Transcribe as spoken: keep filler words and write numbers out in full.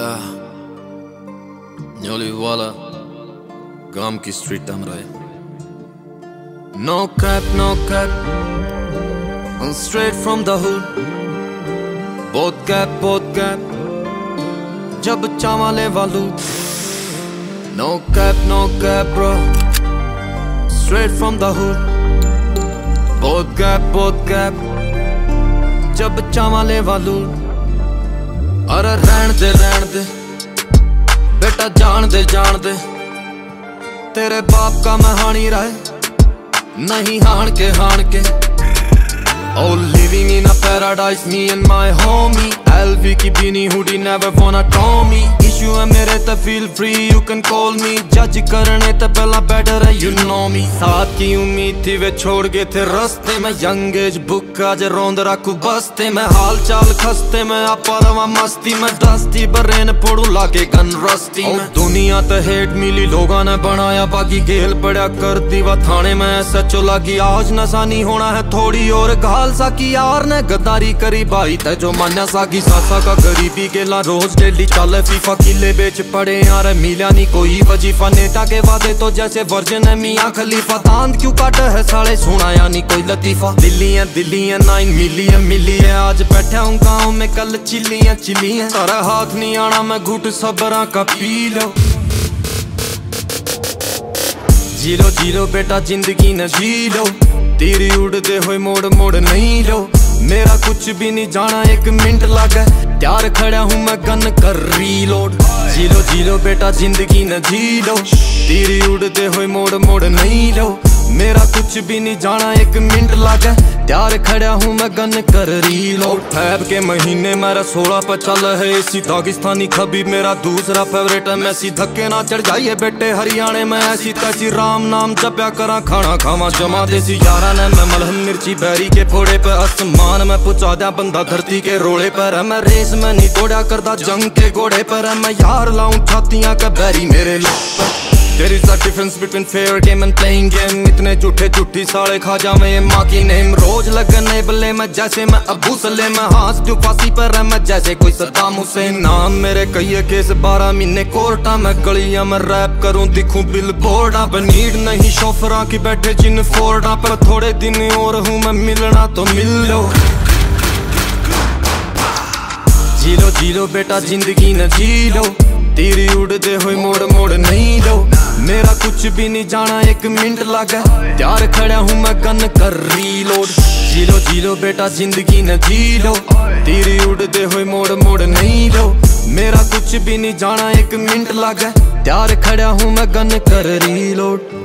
Ah, Nyoli वाला गाम की स्ट्रीट हम रहे. No cap, no cap, I'm straight from the hood. Both cap, both cap, जब चावले वालू. No cap, no cap, bro, straight from the hood. Both cap, both cap, जब चावले वालू. अरे रहन दे रहन दे बेटा, जान दे जान दे, तेरे बाप का मैं हानी रहे नहीं हान के हान के. Oh, living in a paradise, me and my homie. L V की beanie hoodie, never wanna call me. Issue है मेरे तो feel free, you can call me. Judge करने तो पहला better है, you know me. साथ की उम्मीद थी वे छोड़ गए थे रस्ते में. Young age book आज रोंद रखू बस्ते में. हाल चाल खस्ते में आपा रवा मस्ती में. दस्ती बरेन पड़ू लाके गन रस्ती में. दुनिया तो हेट मिली लोगों ने बनाया बाकी गेल पड़ा कर दीवा थाने में. सचो लगी आज नशा नहीं होना है थोड़ी और घाल सा की यार ने गद्दारी करी भाई ते जो मान्या सागी सासा का गरीबी गेला रोज डेली चल फीफा किले बेच पड़े यार मिला नहीं कोई वजीफा. नेता के वादे तो जैसे वर्जन है मियां खलीफा. दांत क्यों काट है साले सुना या नहीं कोई लतीफा. दिल्ली है दिल्ली है नाइन मिली है मिली है. आज बैठा हूँ गाँव में कल चिल्ली है चिल्ली है. सारा हाथ नहीं आना मैं घुट सबरा का पी लो. जी लो जी लो बेटा जिंदगी न जी लो. तीर उड़ते हुए मोड़ मोड़ नहीं लो. मेरा कुछ भी नहीं जाना एक मिनट लगा. त्यार खड़ा हूँ मैं गन कर रीलोड. जी लो जी लो बेटा जिंदगी न जी लो. तीर उड़ते हुए मोड़ मोड़ नहीं लो. मेरा कुछ भी नहीं जाना एक मिनट लगा. त्यार खड़ा हूँ मैं गन कर रीलोड. फैब के महीने मेरा सोलह पर चल है इसी दागिस्तानी खबीब मेरा दूसरा फेवरेट है. मैसी धक्के ना चढ़ जाइए बेटे हरियाणे में ऐसी तैसी. राम नाम जप्या करा खाना खावा जमा देसी. यारा ने मैं मलहम मिर्ची बैरी के फोड़े पे आसमान में पुचा दिया बंदा धरती के रोड़े पर है. मैं रेस में नहीं दौड़ा करदा जंग के घोड़े पर है. मैं यार लाऊं छातियां का बैरी मेरे लोग. There is a difference between fair game and playing game. इतने झूठे झूठी साले खा जावे माँ की नेम. रोज लगने बल्ले मैं जैसे मैं अबू सले. मैं हाथ जो फांसी पर है मैं जैसे कोई सद्दाम हुसैन. नाम मेरे कई केस बारह महीने कोर्टा. मैं गलियां में रैप करूं दिखूं बिल बोर्डा. नीड नहीं शोफरा की बैठे जिन फोर्डा पर. थोड़े दिन और हूँ मैं मिलना तो मिल लो. जी लो जी लो बेटा जिंदगी न जी लो. तीर उड़ते हुए मोड़ मोड़ नहीं लो. मेरा कुछ भी नहीं जाना एक मिनट लगा. त्यार खड़ा हूँ मैं गन कर रीलोड. जी लो जी लो बेटा जिंदगी न जी लो. तीर उड़ते हुए मोड़ मोड़ नहीं लो. मेरा कुछ भी नहीं जाना एक मिनट लगा. त्यार खड़ा हूँ मैं गन कर रीलोड.